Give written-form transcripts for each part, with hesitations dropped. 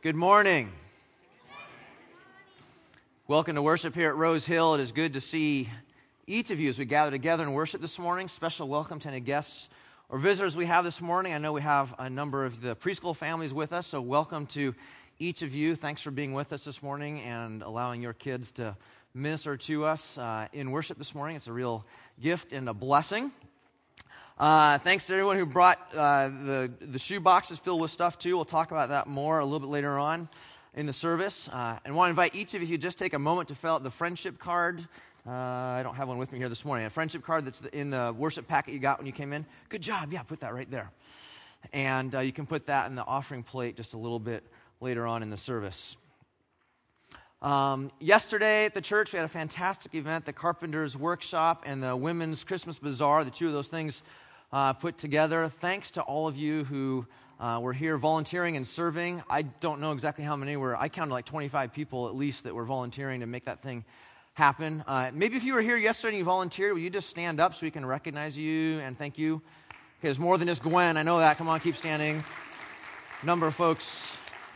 Good morning. Welcome to worship here at Rose Hill. It is good to see each of you as we gather together and worship this morning. Special welcome to any guests or visitors we have this morning. I know we have a number of the preschool families with us, so welcome to each of you. Thanks for being with us this morning and allowing your kids to minister to us in worship this morning. It's a real gift and a blessing. Thanks to everyone who brought the shoe boxes filled with stuff too. We'll talk about that more a little bit later on in the service. And want to invite each of you to just take a moment to fill out the friendship card. I don't have one with me here this morning. A friendship card that's in the worship packet you got when you came in. Good job. Yeah, put that right there. And you can put that in the offering plate just a little bit later on in the service. Yesterday at the church, we had a fantastic event, the Carpenters Workshop and the Women's Christmas Bazaar, the two of those things put together. Thanks to all of you who were here volunteering and serving. I don't know exactly how many were. I counted like 25 people at least that were volunteering to make that thing happen. Maybe if you were here yesterday and you volunteered, will you just stand up so we can recognize you and thank you? Okay, it's more than just Gwen. I know that. Come on, keep standing. Number of folks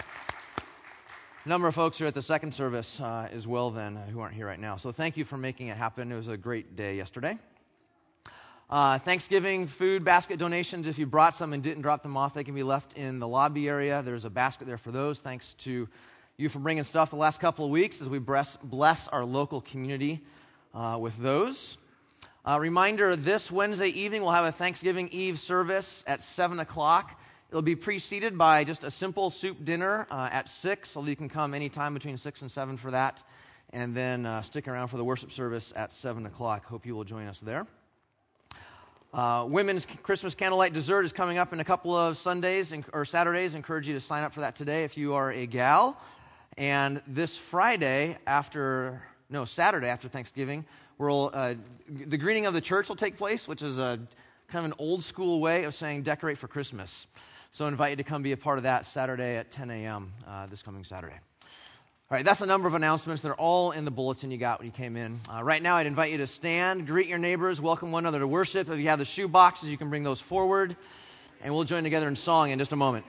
are at the second service as well then who aren't here right now. So thank you for making it happen. It was a great day yesterday. Thanksgiving food basket donations. If you brought some and didn't drop them off, they can be left in the lobby area. There's a basket there for those. Thanks to you for bringing stuff the last couple of weeks as we bless our local community with those. Reminder, this Wednesday evening we'll have a Thanksgiving Eve service at 7 o'clock. It'll be preceded by just a simple soup dinner at 6, so you can come anytime between 6 and 7 for that, and then stick around for the worship service at 7 o'clock. Hope you will join us there. Women's Christmas Candlelight Dessert is coming up in a couple of Sundays or Saturdays. I encourage you to sign up for that today if you are a gal. And this Saturday after Thanksgiving, the greeting of the church will take place, which is a kind of an old school way of saying decorate for Christmas. So I invite you to come be a part of that Saturday at 10 a.m. This coming Saturday. All right, that's a number of announcements. They're all in the bulletin you got when you came in. Right now, I'd invite you to stand, greet your neighbors, welcome one another to worship. If you have the shoe boxes, you can bring those forward, and we'll join together in song in just a moment.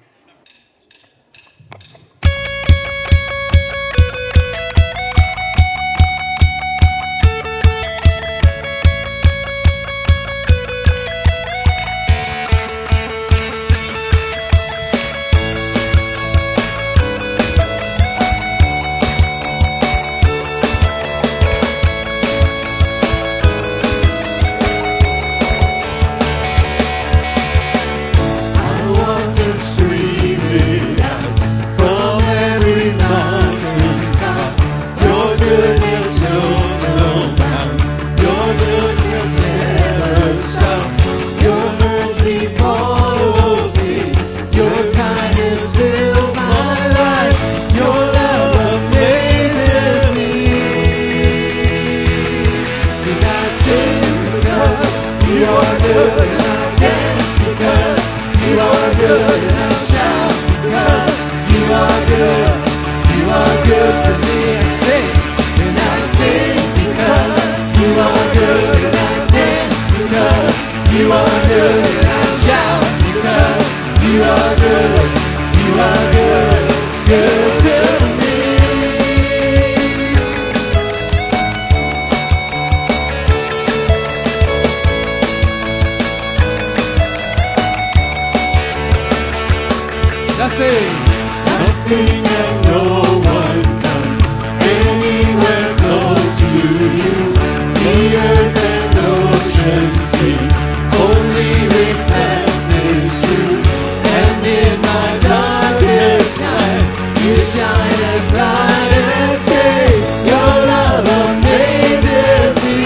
Nothing and no one comes anywhere close to you. The earth and ocean speak, only reflect this truth. And in my darkest night, you shine as bright as day. Your love amazes me,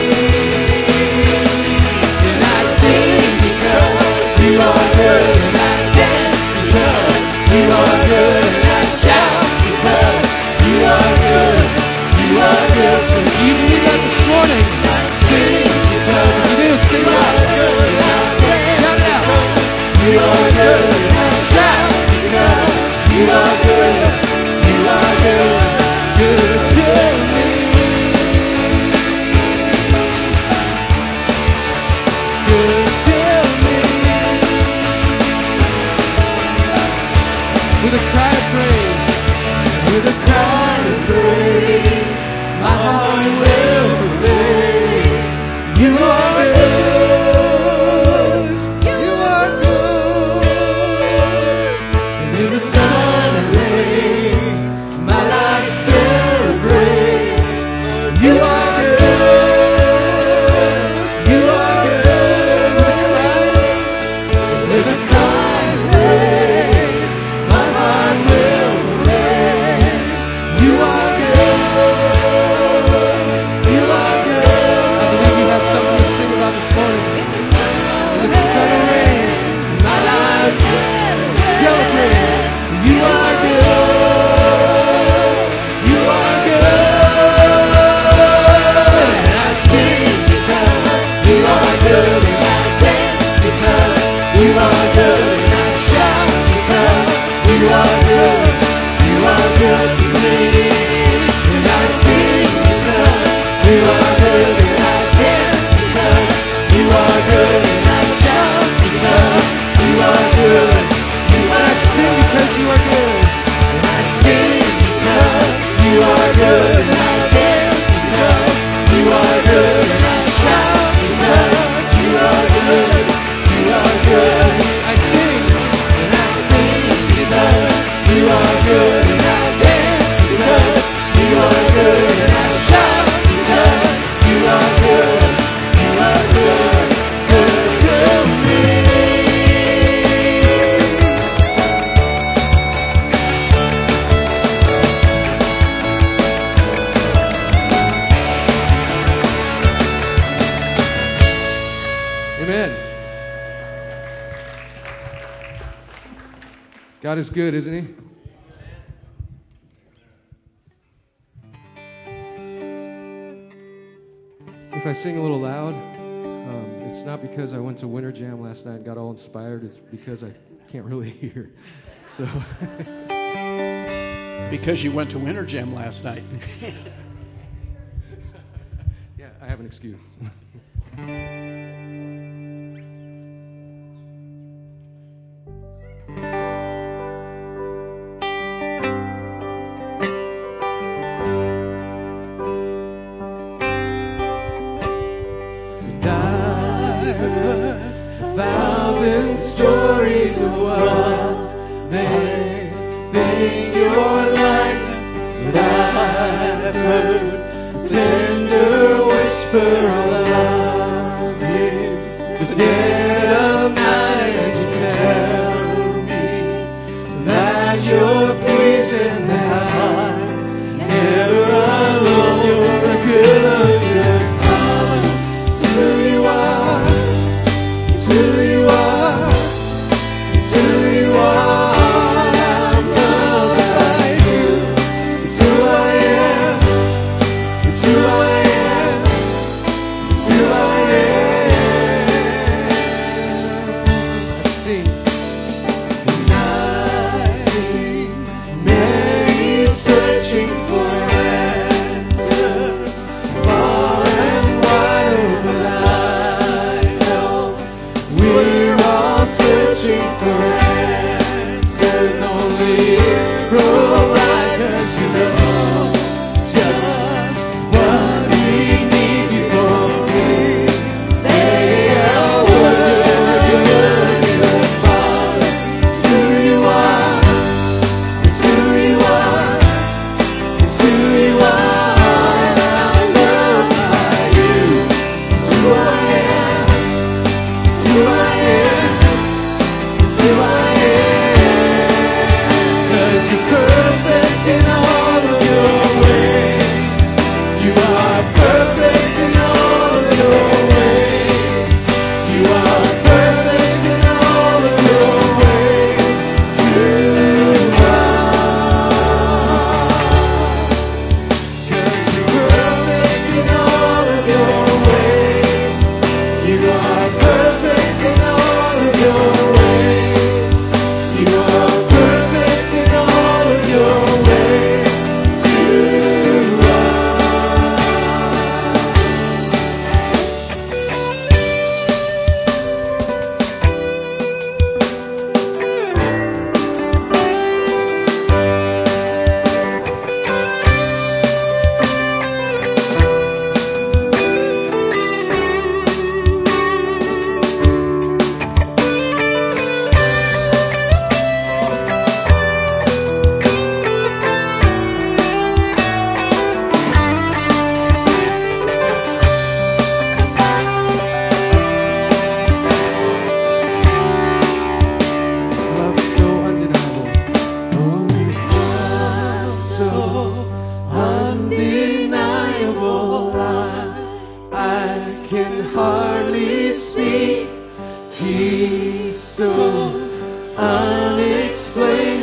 and I sing because you are good, and I dance because you are good, and I shout because you are good. You are good to me. You did that this morning. I sing because you do. Sing out. Shout it out. You are good, and I shout because you are good. You are good, good to me. Good to me. With a cry of praise. You are good. You are good. And I sing because you are good. And I dance because you are good. And I shout because you are good. You are good to me. And I sing because you are good. And I dance because you are good. And I shout because you are good. And I sing because you are good. And I sing because you are good. And I dance because you are good. And I shout because you are good. You are good. I sing and I sing because you are good. And I dance because you are good. And I shout because you are good. You are good. Good to me. Amen. God is good, isn't He? If I sing a little loud, it's not because I went to Winter Jam last night and got all inspired. It's because I can't really hear. So, Because you went to Winter Jam last night. yeah, I have an excuse. I've heard 1,000 stories of what they think you're like, but I've heard a tender whisper of love in the dead of night, and you tell me that you're pleased and that I'm never alone. You're a good who you are, it's who you are, it's who you are. I'm loved by you. It's who I am, it's who I am, it's who I am. I sing, and I see many searching for answers.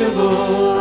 unattainable.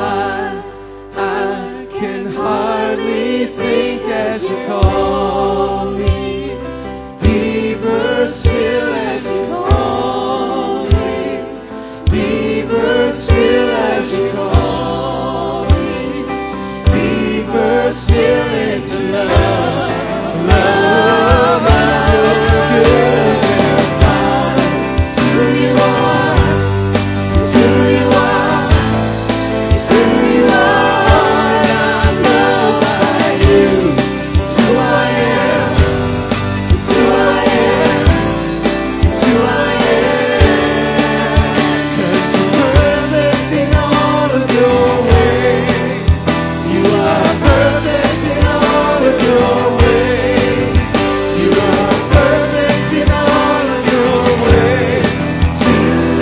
I can hardly think as you call me, deeper still as you call me, deeper still as you call me, deeper still into love. Love, good. It's who you are. It's who you are. It's who you are. I'm loved by you. It's who I am. It's who I am. It's who I am. 'Cause you're perfect in all of your ways. You are perfect in all of your ways. You are perfect in all of your ways to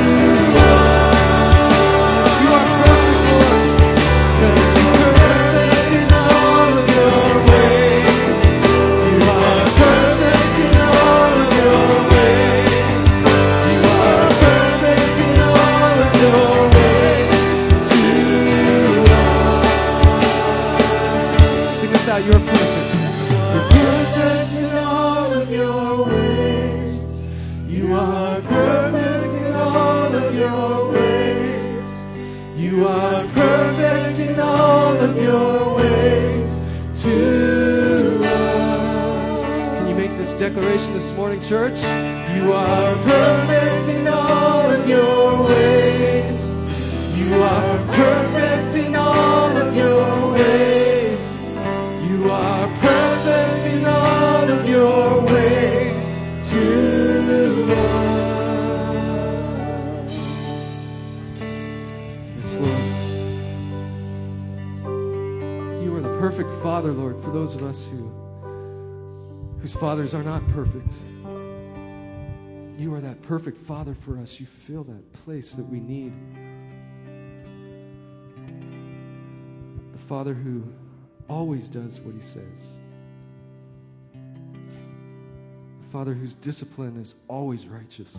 us. You are perfect, Lord, 'cause you're perfect in all of your ways. You are perfect in all of your ways. You are perfect in all of your ways to us. Sing this out, you're perfect. You're perfect in all of your ways. You are perfect in all of your ways. You are perfect in all of your ways to us. Can you make this declaration this morning, church? You are perfect in all of your ways. You are perfect in all of your ways. You are perfect in all of your ways to us. Yes, Lord. You are the perfect Father, Lord, for those of us whose fathers are not perfect. You are that perfect Father for us. You fill that place that we need. The Father who always does what he says. The Father whose discipline is always righteous.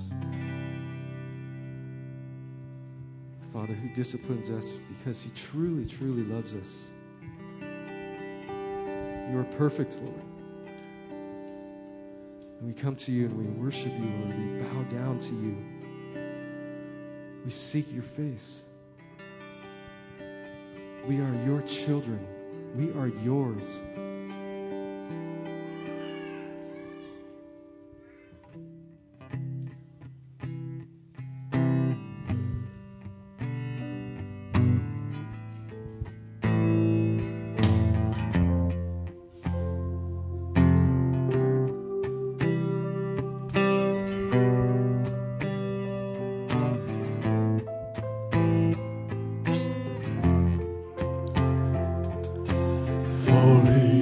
The Father who disciplines us because he truly, truly loves us. You are perfect, Lord. And we come to you and we worship you, Lord. We bow down to you. We seek your face. We are your children. We are yours. Falling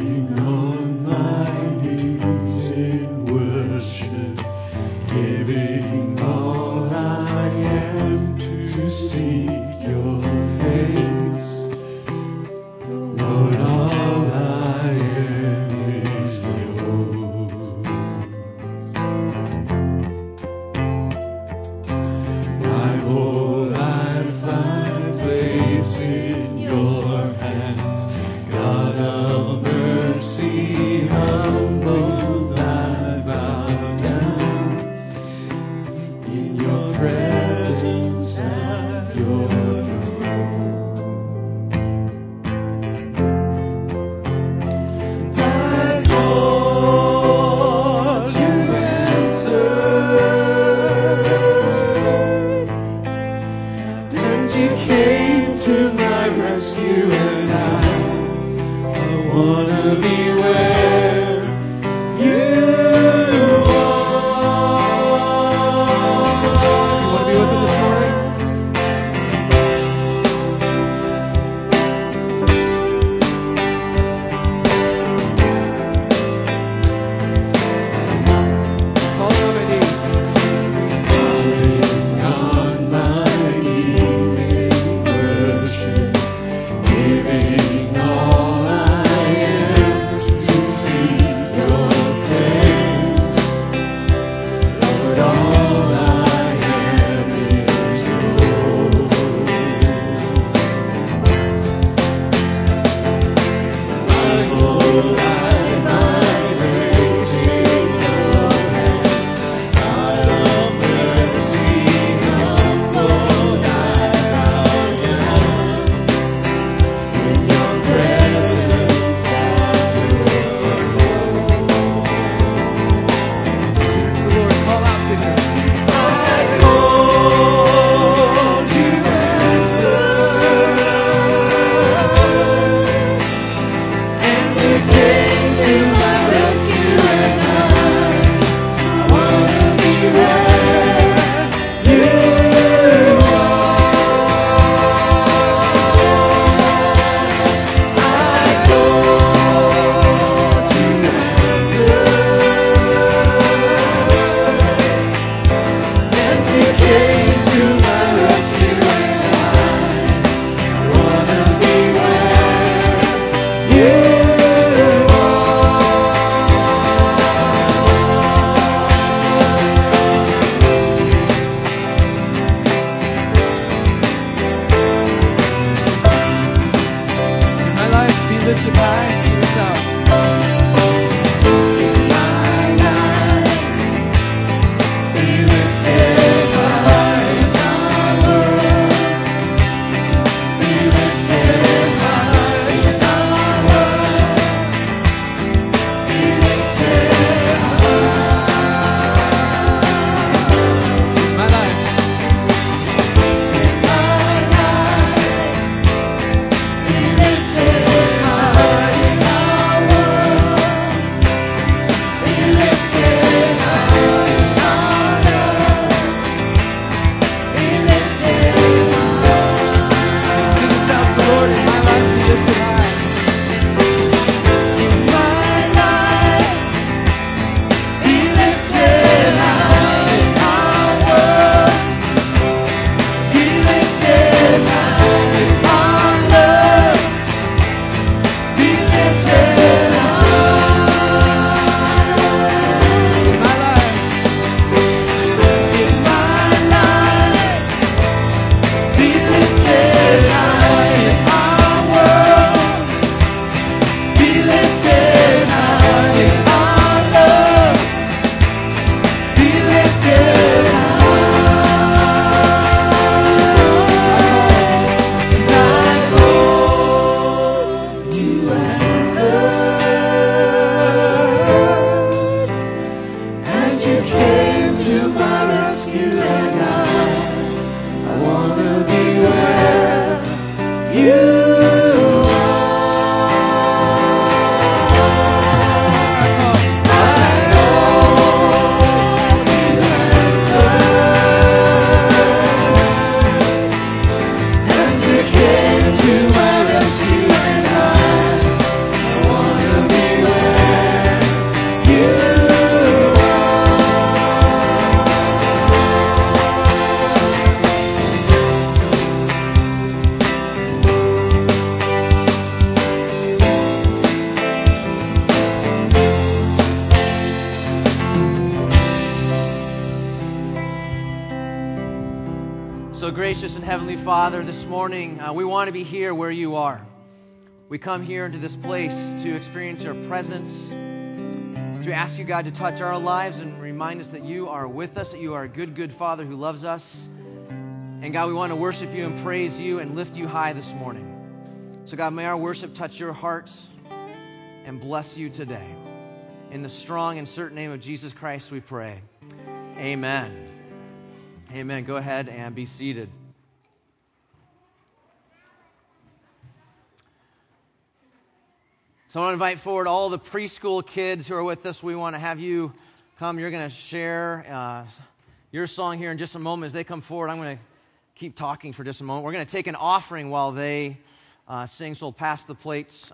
lifted high. Sing this out. So gracious and Heavenly Father, this morning we want to be here where you are. We come here into this place to experience your presence, to ask you, God, to touch our lives and remind us that you are with us, that you are a good, good Father who loves us. And God, we want to worship you and praise you and lift you high this morning. So God, may our worship touch your hearts and bless you today. In the strong and certain name of Jesus Christ we pray. Amen. Amen. Go ahead and be seated. So I want to invite forward all the preschool kids who are with us. We want to have you come. You're going to share your song here in just a moment. As they come forward, I'm going to keep talking for just a moment. We're going to take an offering while they sing, so we'll pass the plates.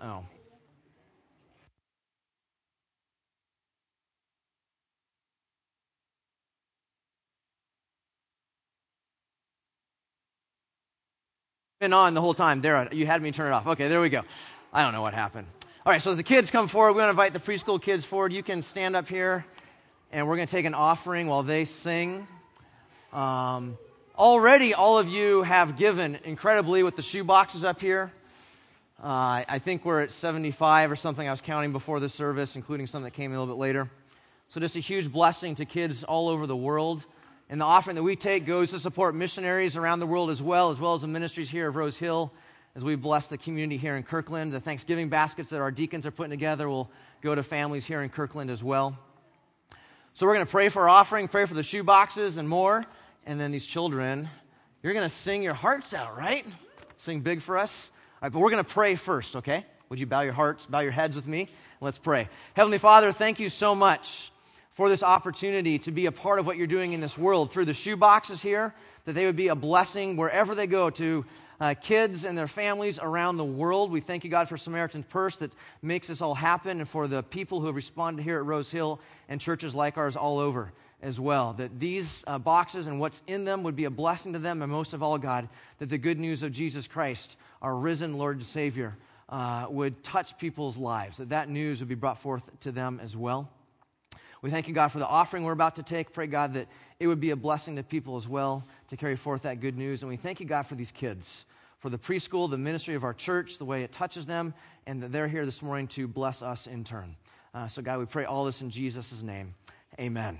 Been on the whole time. There, you had me turn it off. Okay, there we go. I don't know what happened. All right, so as the kids come forward, we're going to invite the preschool kids forward. You can stand up here, and we're going to take an offering while they sing. Already, all of you have given incredibly with the shoe boxes up here. I think we're at 75 or something. I was counting before the service, including some that came a little bit later. So just a huge blessing to kids all over the world. And the offering that we take goes to support missionaries around the world as well as the ministries here of Rose Hill, as we bless the community here in Kirkland. The Thanksgiving baskets that our deacons are putting together will go to families here in Kirkland as well. So we're going to pray for our offering, pray for the shoe boxes and more. And then these children, you're going to sing your hearts out, right? Sing big for us. All right, but we're going to pray first, okay? Would you bow your hearts, bow your heads with me? Let's pray. Heavenly Father, thank you so much for this opportunity to be a part of what you're doing in this world through the shoe boxes here, that they would be a blessing wherever they go to kids and their families around the world. We thank you, God, for Samaritan's Purse that makes this all happen, and for the people who have responded here at Rose Hill and churches like ours all over as well, that these boxes and what's in them would be a blessing to them, and most of all, God, that the good news of Jesus Christ, our risen Lord and Savior, would touch people's lives, that news would be brought forth to them as well. We thank you, God, for the offering we're about to take. Pray, God, that it would be a blessing to people as well to carry forth that good news. And we thank you, God, for these kids for the preschool, the ministry of our church, the way it touches them, and that they're here this morning to bless us in turn. So God, we pray all this in Jesus' name. Amen.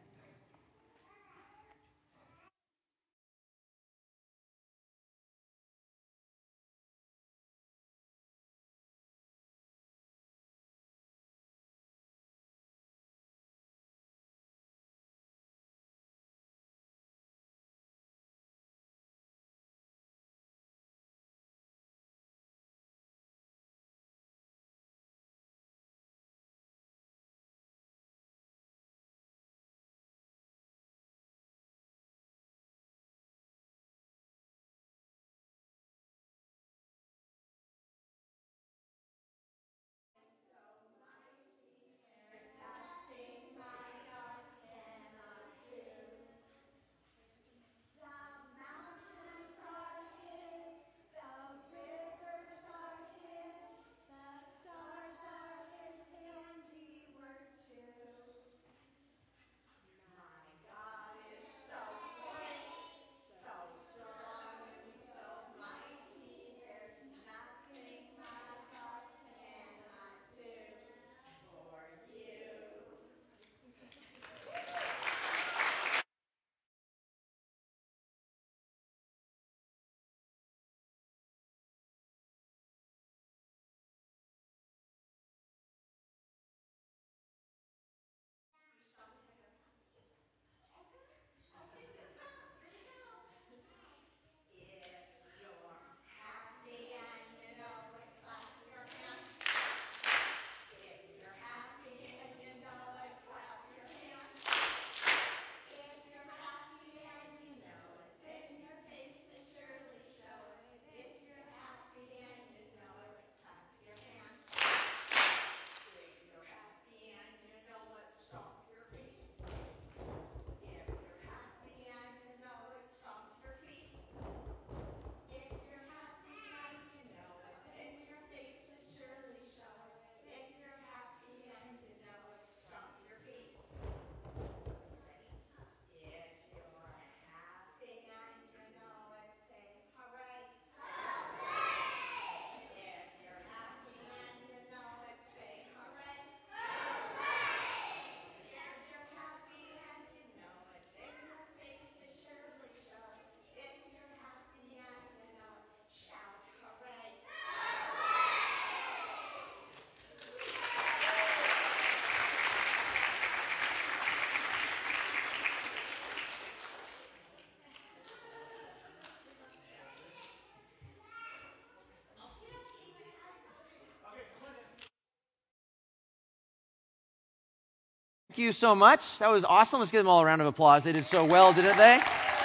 Thank you so much. That was awesome. Let's give them all a round of applause. They did so well, didn't they?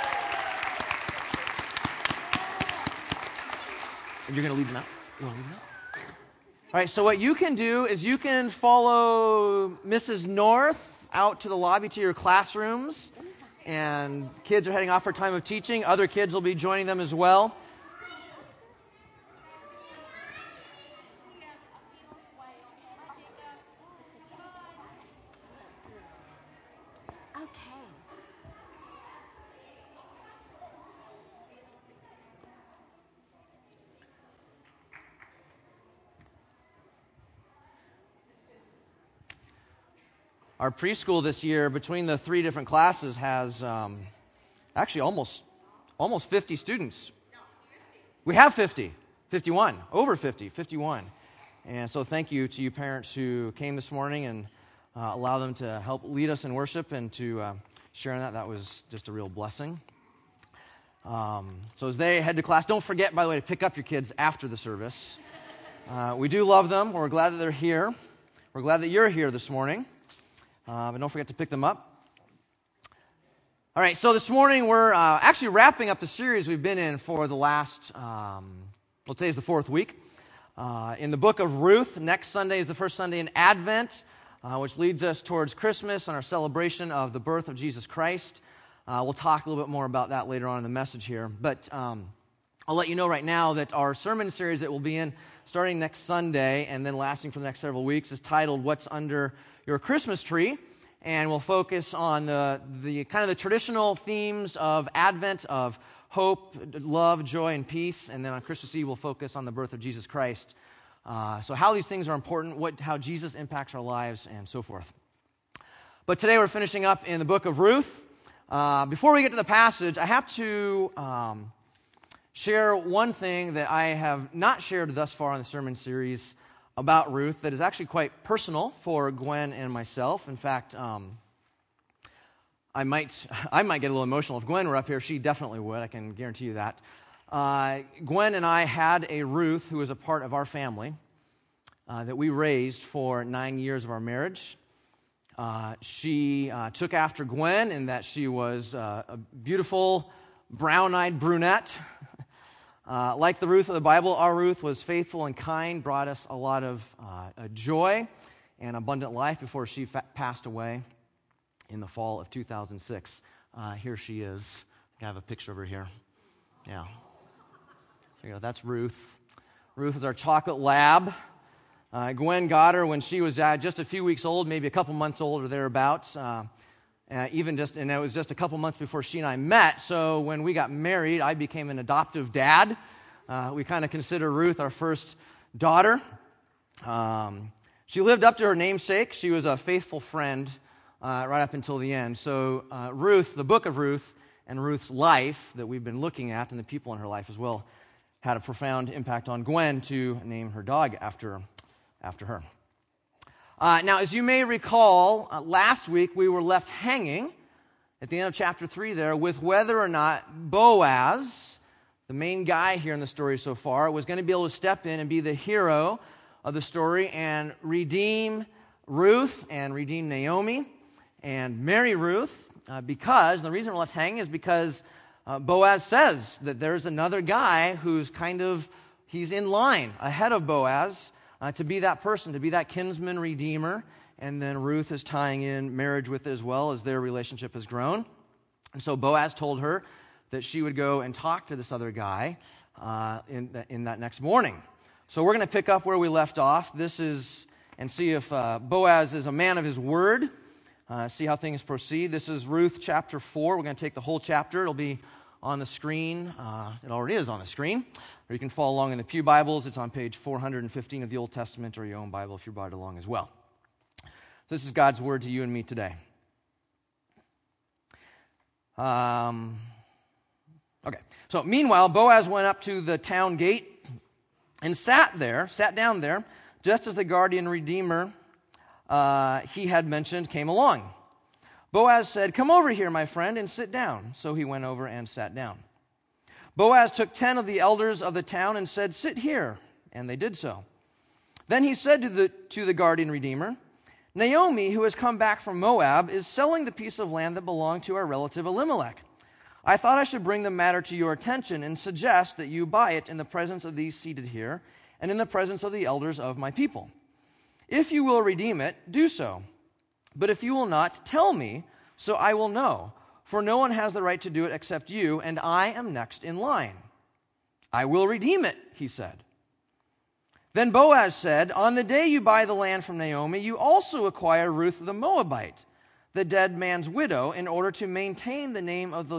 And you're going to lead them out? You want to lead them out? All right, so what you can do is you can follow Mrs. North out to the lobby to your classrooms, and kids are heading off for time of teaching. Other kids will be joining them as well. Our preschool this year, between the three different classes, has actually almost 50 students. We have 51, over 50, 51. And so thank you to you parents who came this morning and allow them to help lead us in worship and to share in that. That was just a real blessing. So as they head to class, don't forget, by the way, to pick up your kids after the service. We do love them. We're glad that they're here. We're glad that you're here this morning. But don't forget to pick them up. All right, so this morning we're actually wrapping up the series we've been in for the last, today's the fourth week. In the book of Ruth, next Sunday is the first Sunday in Advent, which leads us towards Christmas and our celebration of the birth of Jesus Christ. We'll talk a little bit more about that later on in the message here. But I'll let you know right now that our sermon series that we'll be in starting next Sunday and then lasting for the next several weeks is titled What's Under Your Christmas Tree, and we'll focus on the kind of the traditional themes of Advent, of hope, love, joy, and peace. And then on Christmas Eve, we'll focus on the birth of Jesus Christ. So how these things are important, how Jesus impacts our lives, and so forth. But today we're finishing up in the book of Ruth. Before we get to the passage, I have to share one thing that I have not shared thus far in the sermon series about Ruth that is actually quite personal for Gwen and myself. In fact, I might get a little emotional. If Gwen were up here, she definitely would. I can guarantee you that. Gwen and I had a Ruth who was a part of our family that we raised for 9 years of our marriage. She took after Gwen in that she was a beautiful, brown-eyed brunette. Like the Ruth of the Bible, our Ruth was faithful and kind, brought us a lot of joy and abundant life before she passed away in the fall of 2006. Here she is. I have a picture of her here. Yeah. So you go, that's Ruth. Ruth is our chocolate lab. Gwen got her when she was just a few weeks old, maybe a couple months old or thereabouts. And it was just a couple months before she and I met. So when we got married, I became an adoptive dad. We kind of consider Ruth our first daughter. She lived up to her namesake. She was a faithful friend right up until the end. So Ruth, the book of Ruth, and Ruth's life that we've been looking at, and the people in her life as well, had a profound impact on Gwen to name her dog after her. Now, as you may recall, last week we were left hanging at the end of chapter 3 there with whether or not Boaz, the main guy here in the story so far, was going to be able to step in and be the hero of the story and redeem Ruth and redeem Naomi and marry Ruth because, and the reason we're left hanging is because Boaz says that there's another guy who's he's in line ahead of Boaz to be that person, to be that kinsman redeemer, and then Ruth is tying in marriage with it as well as their relationship has grown. And so Boaz told her that she would go and talk to this other guy in that next morning. So we're going to pick up where we left off. And see if Boaz is a man of his word, see how things proceed. This is Ruth chapter 4. We're going to take the whole chapter. It'll be on the screen. It already is on the screen. Or you can follow along in the Pew Bibles. It's on page 415 of the Old Testament, or your own Bible if you brought it along as well. This is God's word to you and me today. Okay. So meanwhile, Boaz went up to the town gate and sat down there, just as the guardian redeemer he had mentioned came along. Boaz said, "Come over here, my friend, and sit down." So he went over and sat down. Boaz took 10 of the elders of the town and said, "Sit here," and they did so. Then he said to the guardian redeemer, "Naomi, who has come back from Moab, is selling the piece of land that belonged to our relative Elimelech. I thought I should bring the matter to your attention and suggest that you buy it in the presence of these seated here and in the presence of the elders of my people. If you will redeem it, do so. But if you will not, tell me, so I will know. For no one has the right to do it except you, and I am next in line." "I will redeem it," he said. Then Boaz said, "On the day you buy the land from Naomi, you also acquire Ruth the Moabite, the dead man's widow, in order to maintain the name of the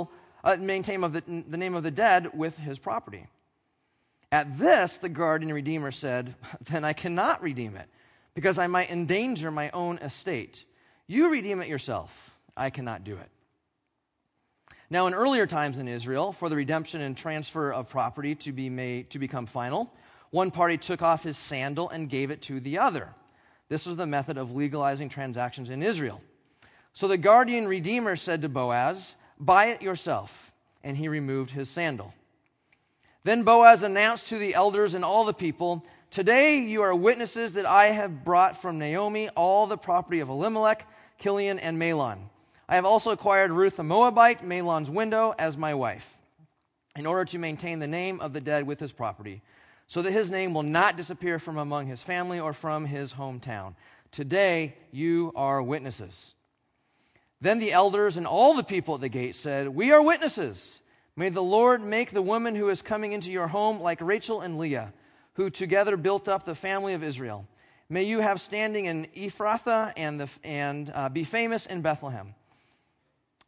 name of the dead with his property." At this, the guardian redeemer said, "Then I cannot redeem it, because I might endanger my own estate. You redeem it yourself. I cannot do it." Now, in earlier times in Israel, for the redemption and transfer of property to become final, one party took off his sandal and gave it to the other. This was the method of legalizing transactions in Israel. So the guardian redeemer said to Boaz, "Buy it yourself." And he removed his sandal. Then Boaz announced to the elders and all the people, "Today you are witnesses that I have brought from Naomi all the property of Elimelech, Kilion, and Mahlon. I have also acquired Ruth the Moabite, Mahlon's widow, as my wife, in order to maintain the name of the dead with his property, so that his name will not disappear from among his family or from his hometown. Today you are witnesses." Then the elders and all the people at the gate said, "We are witnesses. May the Lord make the woman who is coming into your home like Rachel and Leah, who together built up the family of Israel. May you have standing in Ephrathah and be famous in Bethlehem.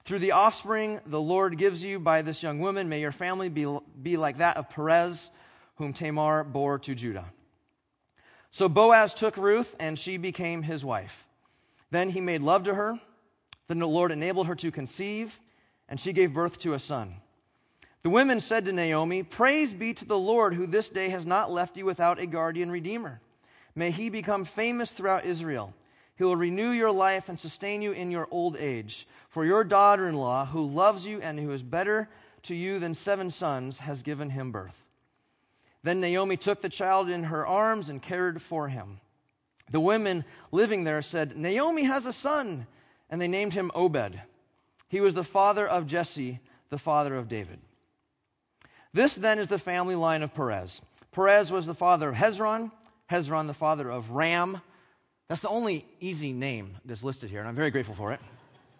Through the offspring the Lord gives you by this young woman, may your family be like that of Perez, whom Tamar bore to Judah." So Boaz took Ruth, and she became his wife. Then he made love to her. Then the Lord enabled her to conceive, and she gave birth to a son. The women said to Naomi, "Praise be to the Lord, who this day has not left you without a guardian redeemer. May he become famous throughout Israel. He will renew your life and sustain you in your old age. For your daughter-in-law, who loves you and who is better to you than 7 sons, has given him birth." Then Naomi took the child in her arms and cared for him. The women living there said, "Naomi has a son," and they named him Obed. He was the father of Jesse, the father of David. This then is the family line of Perez. Perez was the father of Hezron, Hezron the father of Ram. That's the only easy name that's listed here, and I'm very grateful for it.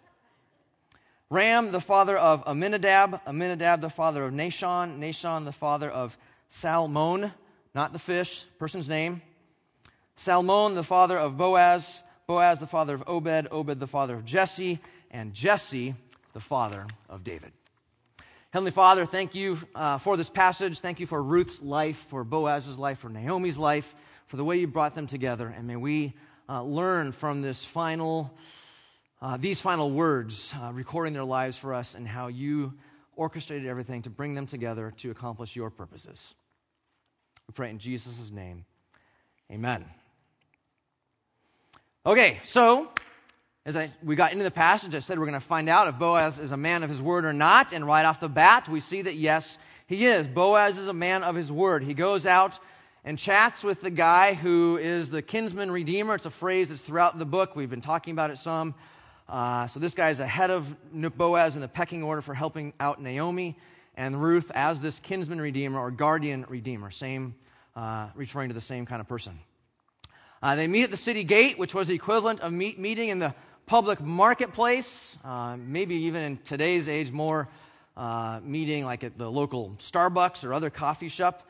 Ram, the father of Amminadab, Amminadab, the father of Nahshon, Nahshon, the father of Salmon, not the fish, person's name. Salmon, the father of Boaz, Boaz, the father of Obed, Obed, the father of Jesse, and Jesse, the father of David. Heavenly Father, thank you for this passage. Thank you for Ruth's life, for Boaz's life, for Naomi's life, for the way you brought them together. And may we learn from these final words, recording their lives for us, and how you orchestrated everything to bring them together to accomplish your purposes. We pray in Jesus' name. Amen. Okay, so as we got into the passage, I said we're going to find out if Boaz is a man of his word or not. And right off the bat, we see that yes, he is. Boaz is a man of his word. He goes out and chats with the guy who is the kinsman redeemer. It's a phrase that's throughout the book. We've been talking about it some. So this guy is ahead of Boaz in the pecking order for helping out Naomi and Ruth as this kinsman redeemer or guardian redeemer, referring to the same kind of person. They meet at the city gate, which was the equivalent of meeting in the public marketplace, maybe even in today's age more meeting like at the local Starbucks or other coffee shop.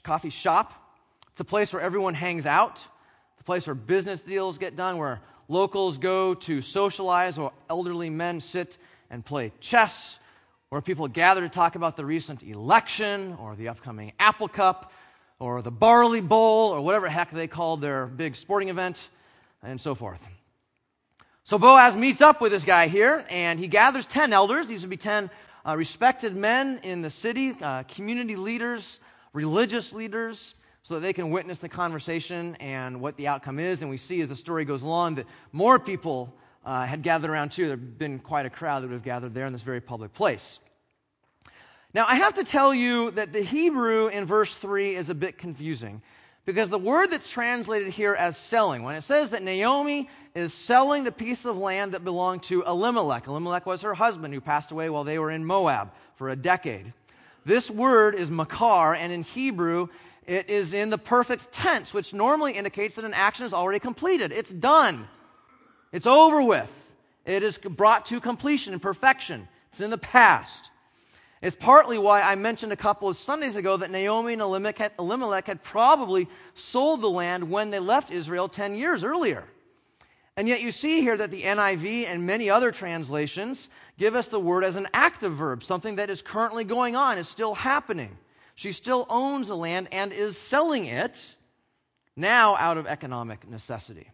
It's a place where everyone hangs out, the place where business deals get done, where locals go to socialize, or elderly men sit and play chess, where people gather to talk about the recent election or the upcoming Apple Cup or the Barley Bowl or whatever heck they called their big sporting event, and so forth. So Boaz meets up with this guy here, and he gathers 10 elders. These would be 10 respected men in the city, community leaders, religious leaders, so that they can witness the conversation and what the outcome is. And we see as the story goes along that more people had gathered around too. There had been quite a crowd that would have gathered there in this very public place. Now, I have to tell you that the Hebrew in verse 3 is a bit confusing, because the word that's translated here as selling, when it says that Naomi is selling the piece of land that belonged to Elimelech. Elimelech was her husband who passed away while they were in Moab for a decade. This word is makar, and in Hebrew, it is in the perfect tense, which normally indicates that an action is already completed. It's done. It's over with. It is brought to completion and perfection. It's in the past. It's partly why I mentioned a couple of Sundays ago that Naomi and Elimelech had probably sold the land when they left Israel 10 years earlier. And yet you see here that the NIV and many other translations give us the word as an active verb, something that is currently going on, is still happening. She still owns the land and is selling it now out of economic necessity.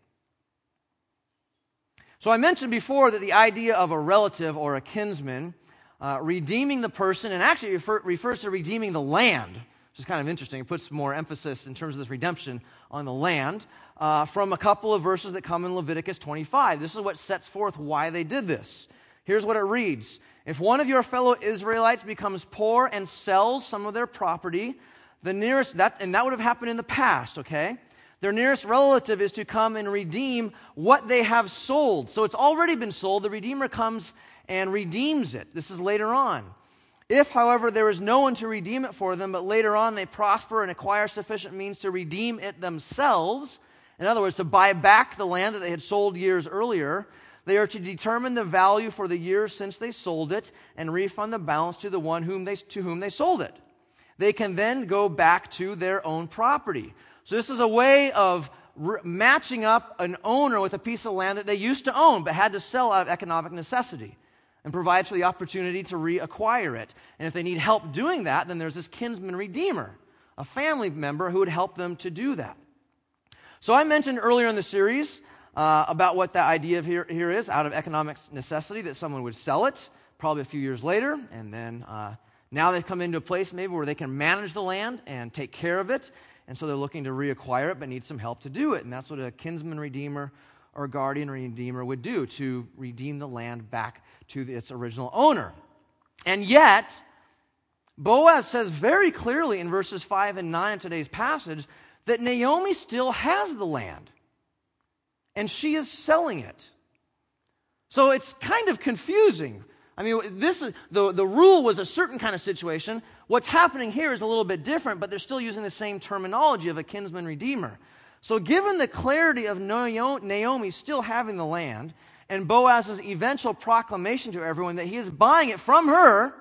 So I mentioned before that the idea of a relative or a kinsman redeeming the person, and actually refers to redeeming the land, which is kind of interesting. It puts more emphasis in terms of this redemption on the land from a couple of verses that come in Leviticus 25. This is what sets forth why they did this. Here's what it reads. If one of your fellow Israelites becomes poor and sells some of their property, the nearest, and that would have happened in the past, okay? Their nearest relative is to come and redeem what they have sold. So it's already been sold. The Redeemer comes and redeems it. This is later on. If, however, there is no one to redeem it for them, but later on they prosper and acquire sufficient means to redeem it themselves, in other words, to buy back the land that they had sold years earlier, they are to determine the value for the years since they sold it and refund the balance to the one to whom they sold it. They can then go back to their own property. So this is a way of matching up an owner with a piece of land that they used to own but had to sell out of economic necessity. and provides for the opportunity to reacquire it. And if they need help doing that, then there's this kinsman redeemer, a family member who would help them to do that. So I mentioned earlier in the series about what that idea here is, out of economic necessity, that someone would sell it probably a few years later, and then now they've come into a place maybe where they can manage the land and take care of it, and so they're looking to reacquire it but need some help to do it. And that's what a kinsman redeemer or guardian redeemer would do, to redeem the land back to its original owner. And yet, Boaz says very clearly in verses 5 and 9 of today's passage that Naomi still has the land, and she is selling it. So it's kind of confusing. I mean, the rule was a certain kind of situation. What's happening here is a little bit different, but they're still using the same terminology of a kinsman redeemer. So given the clarity of Naomi still having the land, and Boaz's eventual proclamation to everyone that he is buying it from her,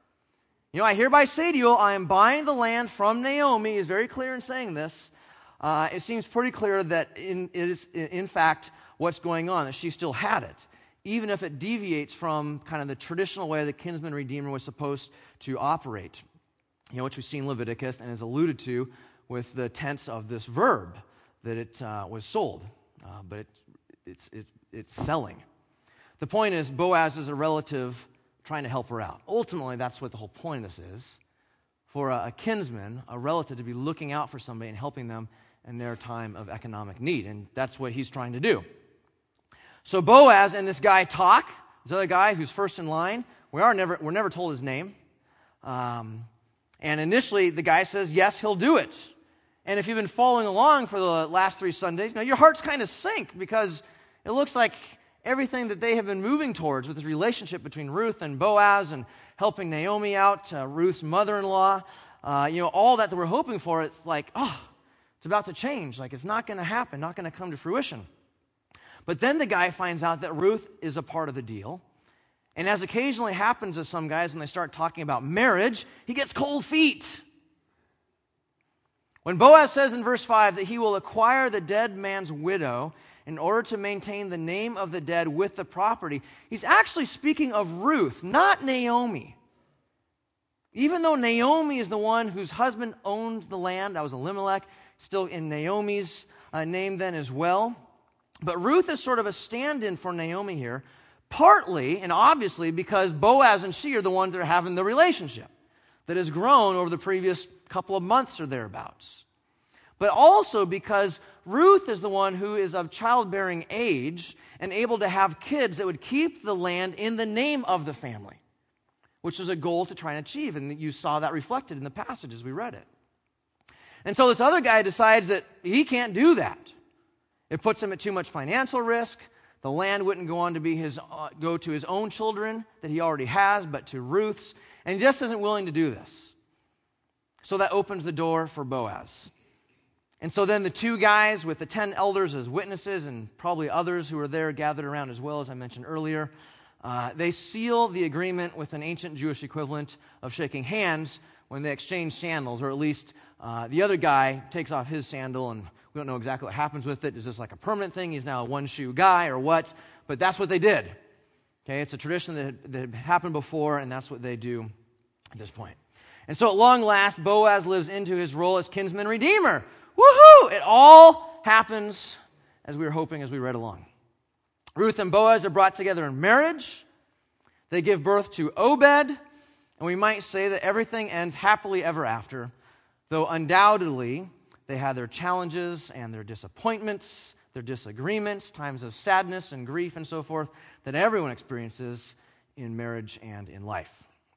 I hereby say to you, I am buying the land from Naomi. He's very clear in saying this. It seems pretty clear that it is, in fact, what's going on, that she still had it, even if it deviates from kind of the traditional way the kinsman redeemer was supposed to operate, which we see in Leviticus and is alluded to with the tense of this verb, that it was sold, but it's selling. The point is, Boaz is a relative trying to help her out. Ultimately, that's what the whole point of this is. For a kinsman, a relative, to be looking out for somebody and helping them in their time of economic need. And that's what he's trying to do. So Boaz and this guy talk. This other guy who's first in line, we're never told his name. And initially, the guy says, yes, he'll do it. And if you've been following along for the last 3 Sundays, your hearts kind of sink, because it looks like everything that they have been moving towards with this relationship between Ruth and Boaz and helping Naomi out, Ruth's mother-in-law, all that we're hoping for, it's like, it's about to change. Like, it's not going to happen, not going to come to fruition. But then the guy finds out that Ruth is a part of the deal. And as occasionally happens to some guys when they start talking about marriage, he gets cold feet. When Boaz says in verse 5 that he will acquire the dead man's widow in order to maintain the name of the dead with the property, he's actually speaking of Ruth, not Naomi. Even though Naomi is the one whose husband owned the land, that was Elimelech, still in Naomi's name then as well. But Ruth is sort of a stand-in for Naomi here, partly and obviously because Boaz and she are the ones that are having the relationship that has grown over the previous couple of months or thereabouts. But also because Ruth is the one who is of childbearing age and able to have kids that would keep the land in the name of the family, which was a goal to try and achieve. And you saw that reflected in the passage as we read it. And so this other guy decides that he can't do that. It puts him at too much financial risk. The land wouldn't go on to go to his own children that he already has, but to Ruth's. And he just isn't willing to do this. So that opens the door for Boaz. And so then the 2 guys with the 10 elders as witnesses, and probably others who are there gathered around as well, as I mentioned earlier, they seal the agreement with an ancient Jewish equivalent of shaking hands when they exchange sandals, or at least the other guy takes off his sandal, and we don't know exactly what happens with it. Is this like a permanent thing? He's now a one-shoe guy or what? But that's what they did. Okay, it's a tradition that had happened before, and that's what they do at this point. And so at long last, Boaz lives into his role as kinsman redeemer. Woohoo! It all happens as we were hoping as we read along. Ruth and Boaz are brought together in marriage. They give birth to Obed, and we might say that everything ends happily ever after, though undoubtedly they had their challenges and their disappointments, their disagreements, times of sadness and grief and so forth that everyone experiences in marriage and in life.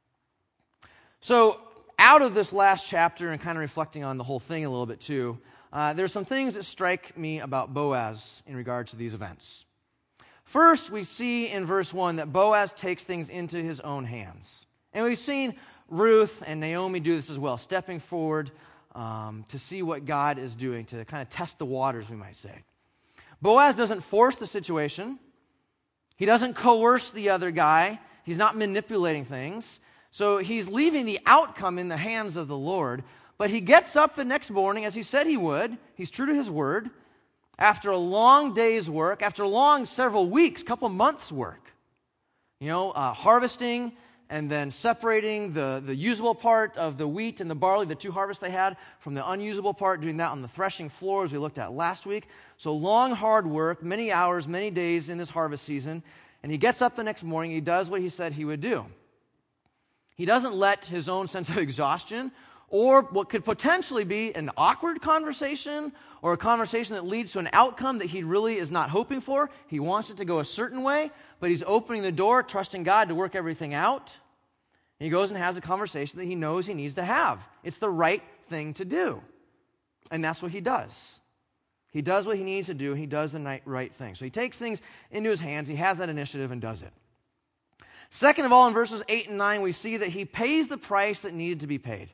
So out of this last chapter and kind of reflecting on the whole thing a little bit too, there's some things that strike me about Boaz in regard to these events. First, we see in verse 1 that Boaz takes things into his own hands. And we've seen Ruth and Naomi do this as well, stepping forward to see what God is doing, to kind of test the waters, we might say. Boaz doesn't force the situation. He doesn't coerce the other guy. He's not manipulating things. So he's leaving the outcome in the hands of the Lord. But he gets up the next morning, as he said he would. He's true to his word. After a long day's work, after a long several weeks, couple months' work, Harvesting and then separating the usable part of the wheat and the barley, the two harvests they had, from the unusable part, doing that on the threshing floor as we looked at last week. So long, hard work, many hours, many days in this harvest season. And he gets up the next morning, he does what he said he would do. He doesn't let his own sense of exhaustion or what could potentially be an awkward conversation or a conversation that leads to an outcome that he really is not hoping for. He wants it to go a certain way, but he's opening the door, trusting God to work everything out. And he goes and has a conversation that he knows he needs to have. It's the right thing to do. And that's what he does. He does what he needs to do. He does the right thing. So he takes things into his hands. He has that initiative and does it. Second of all, in verses 8 and 9, we see that he pays the price that needed to be paid.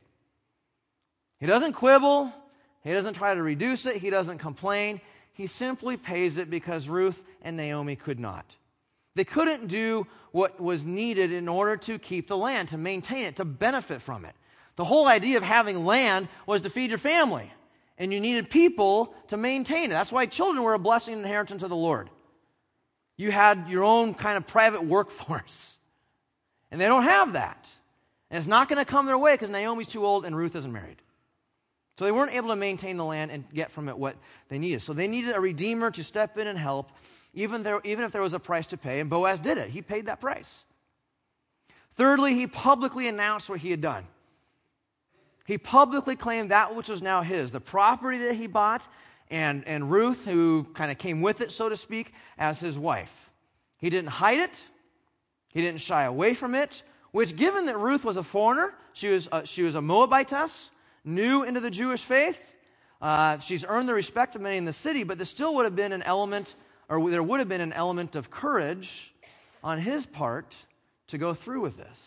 He doesn't quibble. He doesn't try to reduce it. He doesn't complain. He simply pays it because Ruth and Naomi could not. They couldn't do what was needed in order to keep the land, to maintain it, to benefit from it. The whole idea of having land was to feed your family, and you needed people to maintain it. That's why children were a blessing and inheritance of the Lord. You had your own kind of private workforce, and they don't have that. And it's not going to come their way because Naomi's too old and Ruth isn't married. So they weren't able to maintain the land and get from it what they needed. So they needed a redeemer to step in and help, even if there was a price to pay, and Boaz did it. He paid that price. Thirdly, he publicly announced what he had done. He publicly claimed that which was now his, the property that he bought, and Ruth, who kind of came with it, so to speak, as his wife. He didn't hide it. He didn't shy away from it, which, given that Ruth was a foreigner, she was a Moabitess, new into the Jewish faith. She's earned the respect of many in the city, but there still would have been an element, or there would have been an element of courage on his part to go through with this.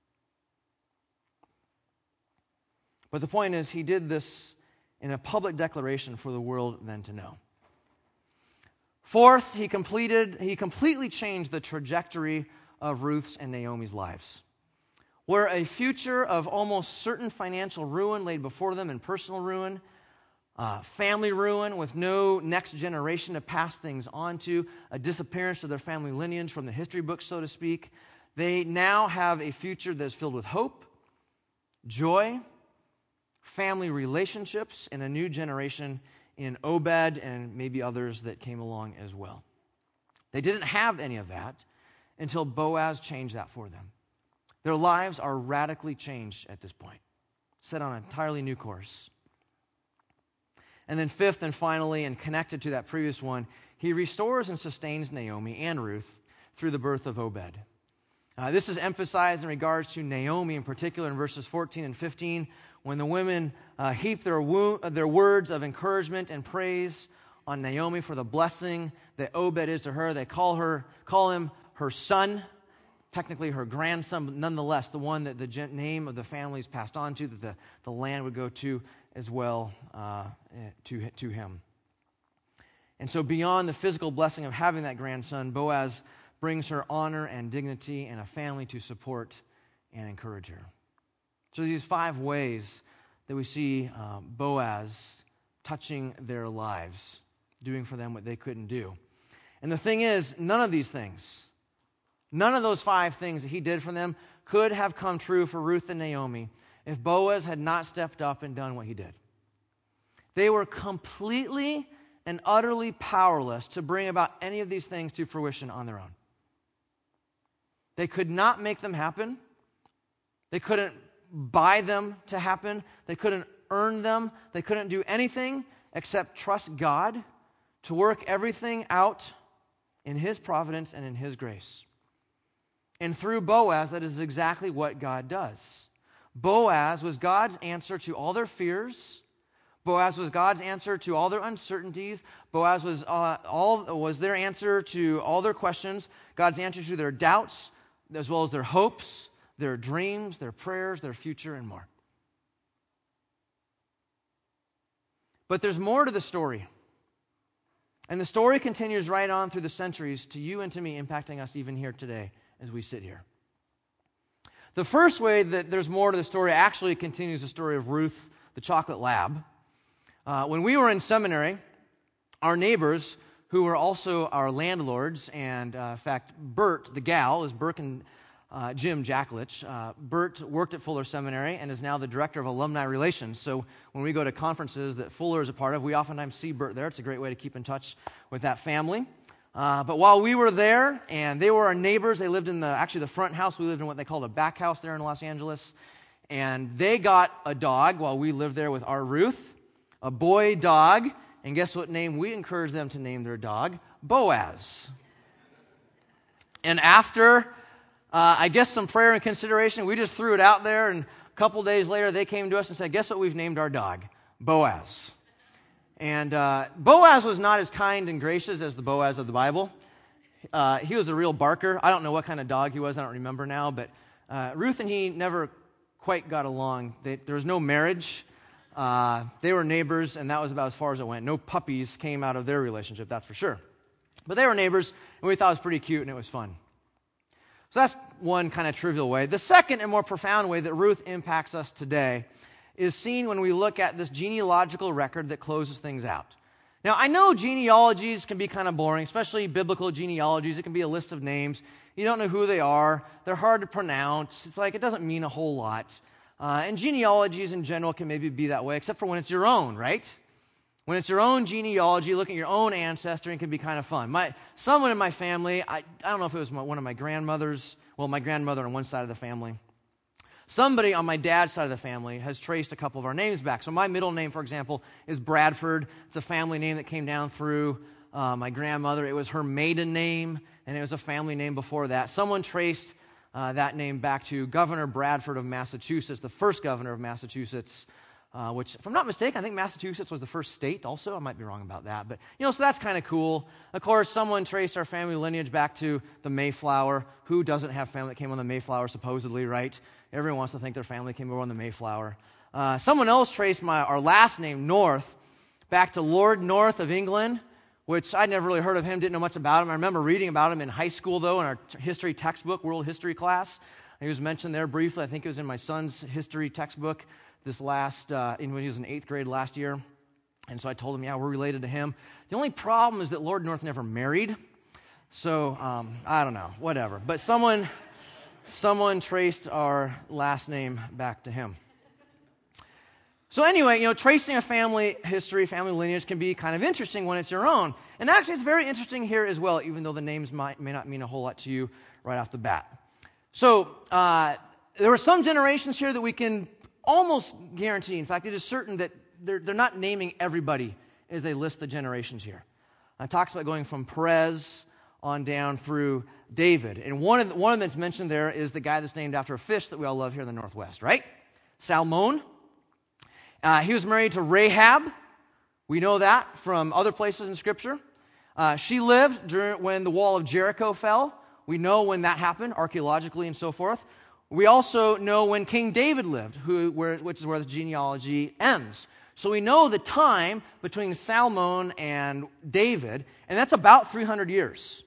But the point is, he did this in a public declaration for the world then to know. Fourth, he completely changed the trajectory of Ruth's and Naomi's lives. Where a future of almost certain financial ruin laid before them, and personal ruin, family ruin with no next generation to pass things on to, a disappearance of their family lineage from the history books, so to speak, they now have a future that is filled with hope, joy, family relationships, and a new generation in Obed and maybe others that came along as well. They didn't have any of that until Boaz changed that for them. Their lives are radically changed at this point, set on an entirely new course. And then fifth and finally, and connected to that previous one, he restores and sustains Naomi and Ruth through the birth of Obed. This is emphasized in regards to Naomi in particular in verses 14 and 15, when the women heap their words of encouragement and praise on Naomi for the blessing that Obed is to her. They call him her son, technically her grandson, but nonetheless the one that the name of the family is passed on to, that the land would go to as well to him. And so beyond the physical blessing of having that grandson, Boaz brings her honor and dignity and a family to support and encourage her. So these 5 ways that we see Boaz touching their lives, doing for them what they couldn't do. And the thing is, none of these things, none of those 5 things that he did for them could have come true for Ruth and Naomi if Boaz had not stepped up and done what he did. They were completely and utterly powerless to bring about any of these things to fruition on their own. They could not make them happen. They couldn't buy them to happen. They couldn't earn them. They couldn't do anything except trust God to work everything out in His providence and in His grace. And through Boaz, that is exactly what God does. Boaz was God's answer to all their fears. Boaz was God's answer to all their uncertainties. Boaz was their answer to all their questions, God's answer to their doubts, as well as their hopes, their dreams, their prayers, their future, and more. But there's more to the story. And the story continues right on through the centuries to you and to me, impacting us even here today as we sit here. The first way that there's more to the story actually continues the story of Ruth, the chocolate lab. When we were in seminary, our neighbors, who were also our landlords. And in fact, Bert, the gal, is Burke and Jim Jacklich. Bert worked at Fuller Seminary and is now the director of alumni relations. So when we go to conferences that Fuller is a part of, we oftentimes see Bert there. It's a great way to keep in touch with that family. But while we were there, and they were our neighbors, they lived in the front house. We lived in what they call the back house there in Los Angeles. And they got a dog while we lived there with our Ruth, a boy dog. And guess what name we encouraged them to name their dog? Boaz. And after, I guess, some prayer and consideration, we just threw it out there. And a couple days later, they came to us and said, guess what we've named our dog? Boaz. And Boaz was not as kind and gracious as the Boaz of the Bible. He was a real barker. I don't know what kind of dog he was. I don't remember now. But Ruth and he never quite got along. There was no marriage. They were neighbors, and that was about as far as it went. No puppies came out of their relationship, that's for sure. But they were neighbors, and we thought it was pretty cute, and it was fun. So that's one kind of trivial way. The second and more profound way that Ruth impacts us today is seen when we look at this genealogical record that closes things out. Now, I know genealogies can be kind of boring, especially biblical genealogies. It can be a list of names. You don't know who they are. They're hard to pronounce. It's like it doesn't mean a whole lot. And genealogies in general can maybe be that way, except for when it's your own, right? When it's your own genealogy, looking at your own ancestry, it can be kind of fun. Someone in my family, I don't know if it was one of my grandmothers, my grandmother on one side of the family. Somebody on my dad's side of the family has traced a couple of our names back. So my middle name, for example, is Bradford. It's a family name that came down through my grandmother. It was her maiden name, and it was a family name before that. Someone traced that name back to Governor Bradford of Massachusetts, the first governor of Massachusetts, which, if I'm not mistaken, I think Massachusetts was the first state also. I might be wrong about that. But, so that's kind of cool. Of course, someone traced our family lineage back to the Mayflower. Who doesn't have family that came on the Mayflower, supposedly, right? Everyone wants to think their family came over on the Mayflower. Someone else traced our last name, North, back to Lord North of England, which I'd never really heard of him, didn't know much about him. I remember reading about him in high school, though, in our history textbook, world history class. He was mentioned there briefly. I think it was in my son's history textbook when he was in 8th grade last year. And so I told him, yeah, we're related to him. The only problem is that Lord North never married. So, I don't know, whatever. But someone traced our last name back to him. So anyway, tracing a family history, family lineage can be kind of interesting when it's your own. And actually, it's very interesting here as well, even though the names may not mean a whole lot to you right off the bat. So there were some generations here that we can almost guarantee. In fact, it is certain that they're not naming everybody as they list the generations here. It talks about going from Perez on down through David. And one of them that's mentioned there is the guy that's named after a fish that we all love here in the Northwest, right? Salmon. He was married to Rahab. We know that from other places in Scripture. She lived when the wall of Jericho fell. We know when that happened, archaeologically and so forth. We also know when King David lived, which is where the genealogy ends. So we know the time between Salmon and David, and that's about 300 years.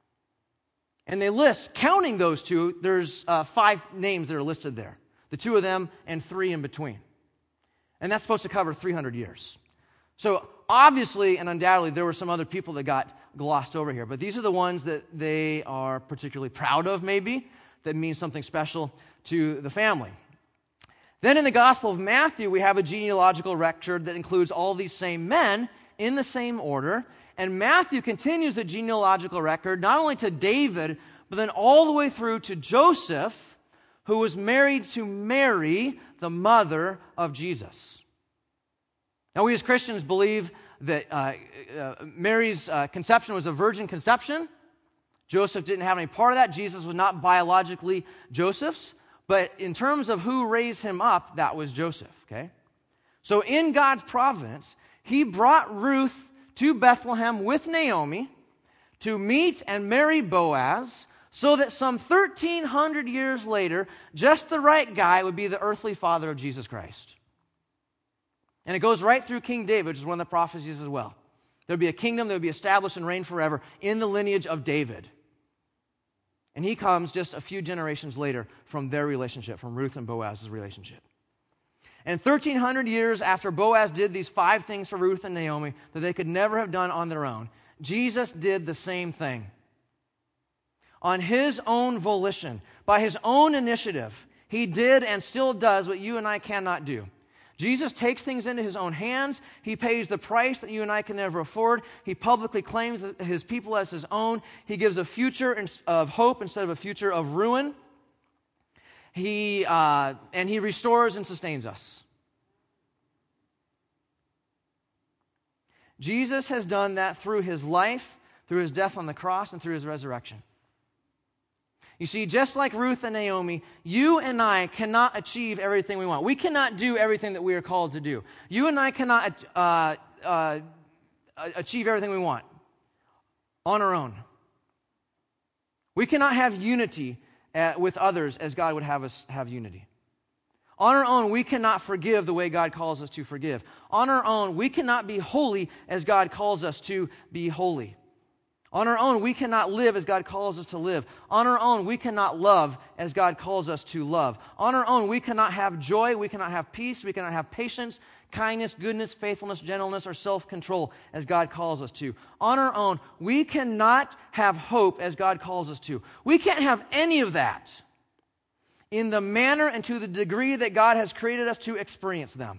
And they list, counting those two, there's 5 names that are listed there. The 2 of them and 3 in between. And that's supposed to cover 300 years. So obviously and undoubtedly there were some other people that got glossed over here. But these are the ones that they are particularly proud of, maybe, that means something special to the family. Then in the Gospel of Matthew, we have a genealogical record that includes all these same men in the same order. And Matthew continues the genealogical record not only to David, but then all the way through to Joseph, who was married to Mary, the mother of Jesus. Now, we as Christians believe that Mary's conception was a virgin conception. Joseph didn't have any part of that. Jesus was not biologically Joseph's. But in terms of who raised him up, that was Joseph, okay? So in God's providence, he brought Ruth to Bethlehem with Naomi to meet and marry Boaz, so that some 1,300 years later, just the right guy would be the earthly father of Jesus Christ. And it goes right through King David, which is one of the prophecies as well. There would be a kingdom that would be established and reign forever in the lineage of David. And he comes just a few generations later from their relationship, from Ruth and Boaz's relationship. And 1,300 years after Boaz did these 5 things for Ruth and Naomi that they could never have done on their own, Jesus did the same thing. On his own volition, by his own initiative, he did and still does what you and I cannot do. Jesus takes things into his own hands. He pays the price that you and I can never afford. He publicly claims his people as his own. He gives a future of hope instead of a future of ruin. And he restores and sustains us. Jesus has done that through his life, through his death on the cross, and through his resurrection. You see, just like Ruth and Naomi, you and I cannot achieve everything we want. We cannot do everything that we are called to do. You and I cannot achieve everything we want on our own. We cannot have unity with others as God would have us have unity. On our own, we cannot forgive the way God calls us to forgive. On our own, we cannot be holy as God calls us to be holy. On our own, we cannot live as God calls us to live. On our own, we cannot love as God calls us to love. On our own, we cannot have joy, we cannot have peace, we cannot have patience, kindness, goodness, faithfulness, gentleness, or self-control as God calls us to. On our own, we cannot have hope as God calls us to. We can't have any of that in the manner and to the degree that God has created us to experience them.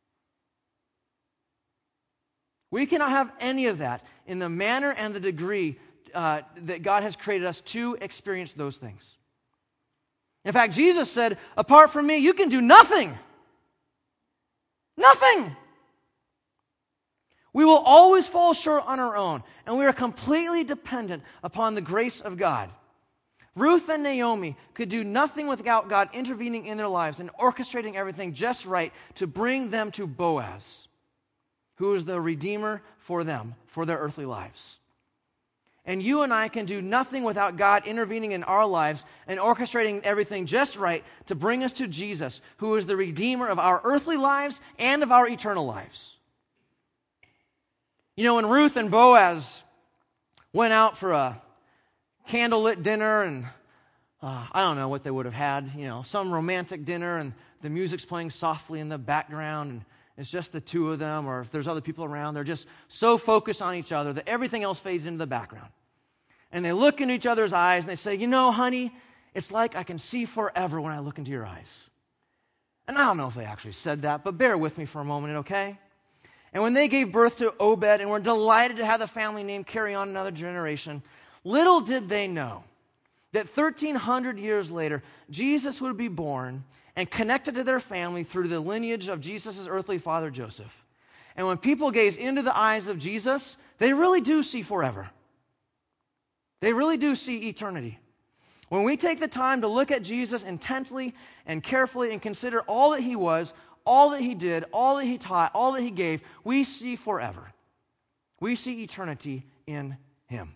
We cannot have any of that in the manner and the degree that God has created us to experience those things. In fact, Jesus said, apart from me, you can do nothing. Nothing. We will always fall short on our own, and we are completely dependent upon the grace of God. Ruth and Naomi could do nothing without God intervening in their lives and orchestrating everything just right to bring them to Boaz, who is the Redeemer for them, for their earthly lives. And you and I can do nothing without God intervening in our lives and orchestrating everything just right to bring us to Jesus, who is the Redeemer of our earthly lives and of our eternal lives. You know, when Ruth and Boaz went out for a candlelit dinner, and I don't know what they would have had, some romantic dinner, and the music's playing softly in the background, and it's just the two of them, or if there's other people around, they're just so focused on each other that everything else fades into the background. And they look into each other's eyes and they say, honey, it's like I can see forever when I look into your eyes. And I don't know if they actually said that, but bear with me for a moment, okay? And when they gave birth to Obed and were delighted to have the family name carry on another generation, little did they know that 1,300 years later, Jesus would be born and connected to their family through the lineage of Jesus' earthly father, Joseph. And when people gaze into the eyes of Jesus, they really do see forever. They really do see eternity. When we take the time to look at Jesus intently and carefully and consider all that he was, all that he did, all that he taught, all that he gave, we see forever. We see eternity in him.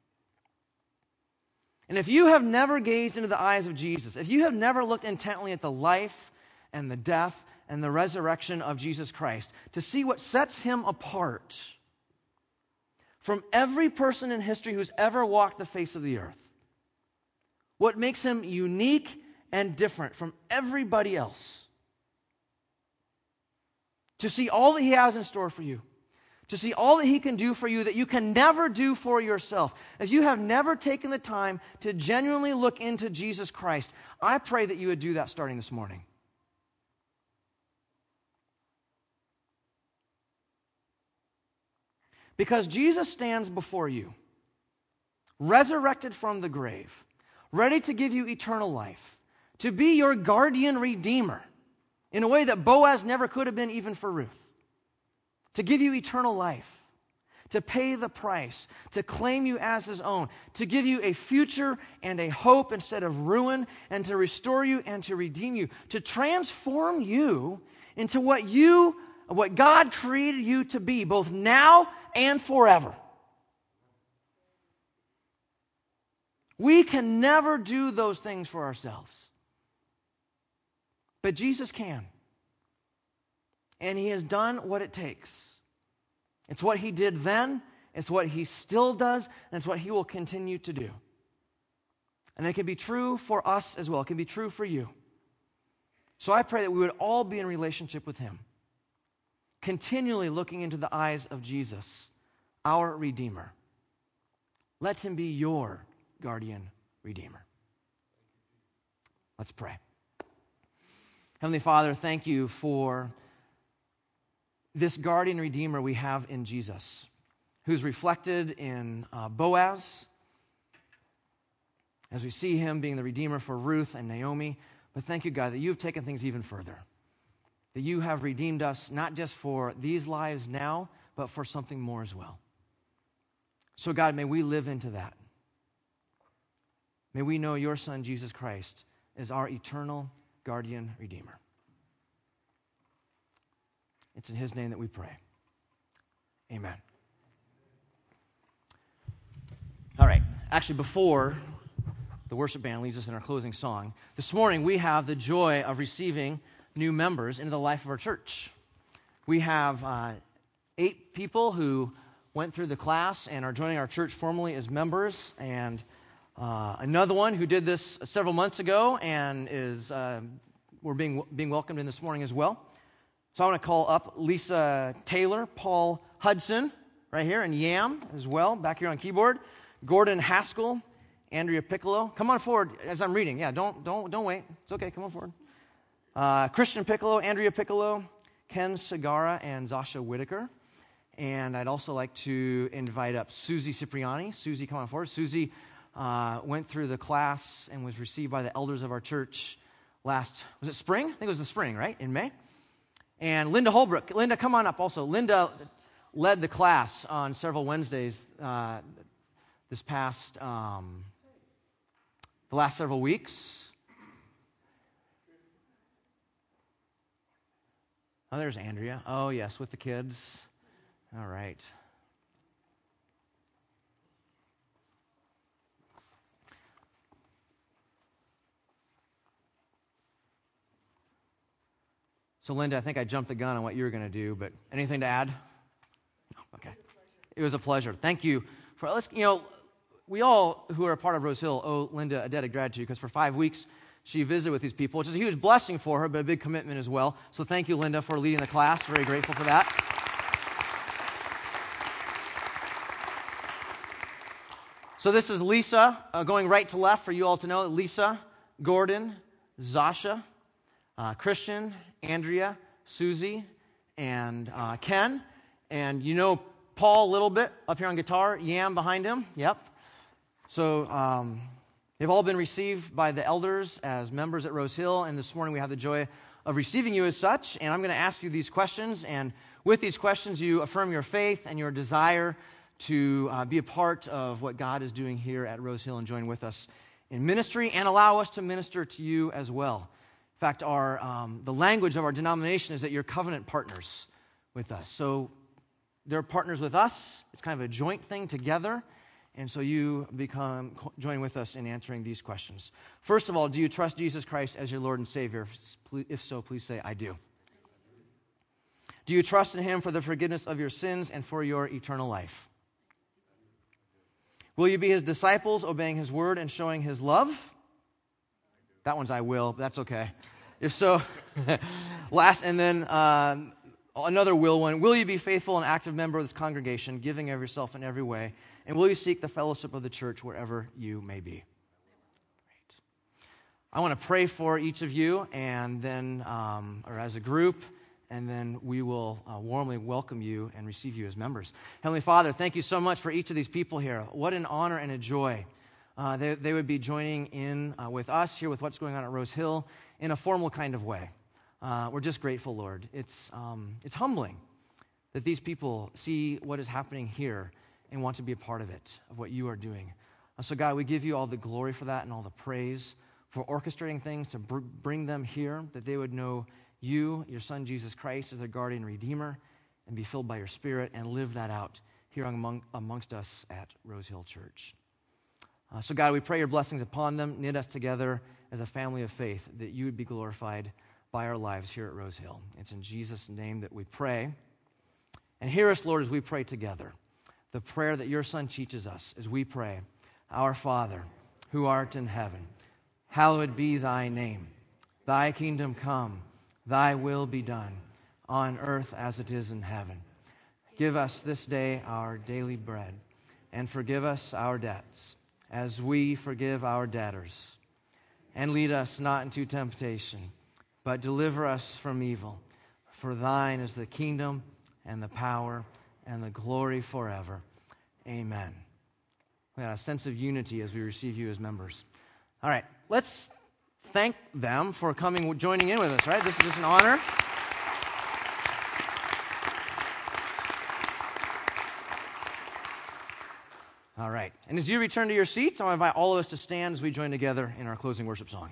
And if you have never gazed into the eyes of Jesus, if you have never looked intently at the life and the death and the resurrection of Jesus Christ to see what sets him apart from every person in history who's ever walked the face of the earth, what makes him unique and different from everybody else, to see all that he has in store for you, to see all that he can do for you that you can never do for yourself. If you have never taken the time to genuinely look into Jesus Christ, I pray that you would do that starting this morning. Because Jesus stands before you, resurrected from the grave, ready to give you eternal life, to be your guardian redeemer in a way that Boaz never could have been even for Ruth, to give you eternal life, to pay the price, to claim you as his own, to give you a future and a hope instead of ruin, and to restore you and to redeem you, to transform you into what God created you to be, both now and forever. We can never do those things for ourselves. But Jesus can. And he has done what it takes. It's what he did then, it's what he still does, and it's what he will continue to do. And it can be true for us as well. It can be true for you. So I pray that we would all be in relationship with him, continually looking into the eyes of Jesus, our Redeemer, Let him be your guardian redeemer. Let's pray. Heavenly Father, thank you for this guardian redeemer we have in Jesus, who's reflected in Boaz, as we see him being the redeemer for Ruth and Naomi. But thank you, God, that you've taken things even further, that you have redeemed us not just for these lives now, but for something more as well. So God, may we live into that. May we know your Son, Jesus Christ, is our eternal guardian redeemer. It's in his name that we pray. Amen. All right. Actually, before the worship band leads us in our closing song, this morning we have the joy of receiving new members into the life of our church. We have 8 people who went through the class and are joining our church formally as members, and another one who did this several months ago and we're being welcomed in this morning as well. So I want to call up Lisa Taylor, Paul Hudson, right here, and Yam as well, back here on keyboard, Gordon Haskell, Andrea Piccolo. Come on forward as I'm reading. Yeah, don't wait. It's okay. Come on forward. Christian Piccolo, Andrea Piccolo, Ken Segara, and Zasha Whitaker. And I'd also like to invite up Susie Cipriani. Susie, come on forward. Susie went through the class and was received by the elders of our church was it spring? I think it was the spring, right? In May. And Linda Holbrook. Linda, come on up also. Linda led the class on several Wednesdays this past, the last several weeks. Oh, there's Andrea. Oh, yes, with the kids. All right. So, Linda, I think I jumped the gun on what you were going to do, but anything to add? No? Okay. It was a pleasure. Thank you for, we all who are a part of Rose Hill owe Linda a debt of gratitude, because for 5 weeks she visited with these people, which is a huge blessing for her, but a big commitment as well. So thank you, Linda, for leading the class. Very grateful for that. So this is Lisa, going right to left for you all to know. Lisa, Gordon, Zasha, Christian, Andrea, Susie, and Ken. And you know Paul a little bit up here on guitar, Yam behind him. Yep. So they've all been received by the elders as members at Rose Hill, and this morning we have the joy of receiving you as such. And I'm going to ask you these questions, and with these questions you affirm your faith and your desire to be a part of what God is doing here at Rose Hill and join with us in ministry and allow us to minister to you as well. In fact, the language of our denomination is that you're covenant partners with us. So they're partners with us. It's kind of a joint thing together. And so you join with us in answering these questions. First of all, do you trust Jesus Christ as your Lord and Savior? If so, please say, I do. Do you trust in him for the forgiveness of your sins and for your eternal life? Will you be his disciples, obeying his word and showing his love? That one's I will, but that's okay. If so, another will one. Will you be faithful and active member of this congregation, giving of yourself in every way? And will you seek the fellowship of the church wherever you may be? Great. I want to pray for each of you, and then, or as a group, and then we will warmly welcome you and receive you as members. Heavenly Father, thank you so much for each of these people here. What an honor and a joy. They would be joining in with us here with what's going on at Rose Hill in a formal kind of way. We're just grateful, Lord. It's humbling that these people see what is happening here and want to be a part of it, of what you are doing. So God, we give you all the glory for that and all the praise for orchestrating things to bring them here, that they would know you, your Son Jesus Christ, as their guardian redeemer, and be filled by your Spirit and live that out here amongst us at Rose Hill Church. So God, we pray your blessings upon them, knit us together as a family of faith, that you would be glorified by our lives here at Rose Hill. It's in Jesus' name that we pray. And hear us, Lord, as we pray together. The prayer that your Son teaches us as we pray, Our Father, who art in heaven, hallowed be thy name. Thy kingdom come, thy will be done, on earth as it is in heaven. Give us this day our daily bread, and forgive us our debts, as we forgive our debtors. And lead us not into temptation, but deliver us from evil. For thine is the kingdom and the power and the glory forever. Amen. We got a sense of unity as we receive you as members. All right, let's thank them for coming, joining in with us, right? This is just an honor. All right, and as you return to your seats, I want to invite all of us to stand as we join together in our closing worship song.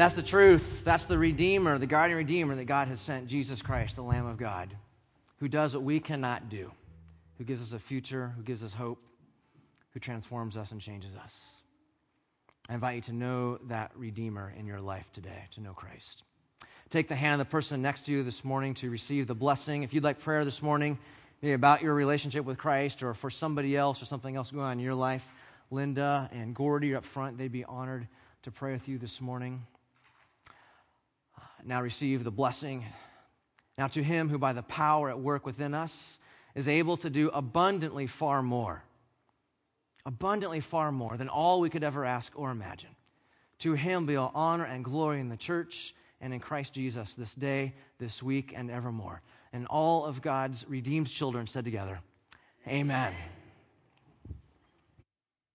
That's the truth. That's the Redeemer, the guardian Redeemer that God has sent, Jesus Christ, the Lamb of God, who does what we cannot do, who gives us a future, who gives us hope, who transforms us and changes us. I invite you to know that Redeemer in your life today, to know Christ. Take the hand of the person next to you this morning to receive the blessing. If you'd like prayer this morning, maybe about your relationship with Christ or for somebody else or something else going on in your life, Linda and Gordy are up front. They'd be honored to pray with you this morning. Now receive the blessing. Now to him who by the power at work within us is able to do abundantly far more than all we could ever ask or imagine. To him be all honor and glory in the church and in Christ Jesus this day, this week, and evermore. And all of God's redeemed children said together, Amen.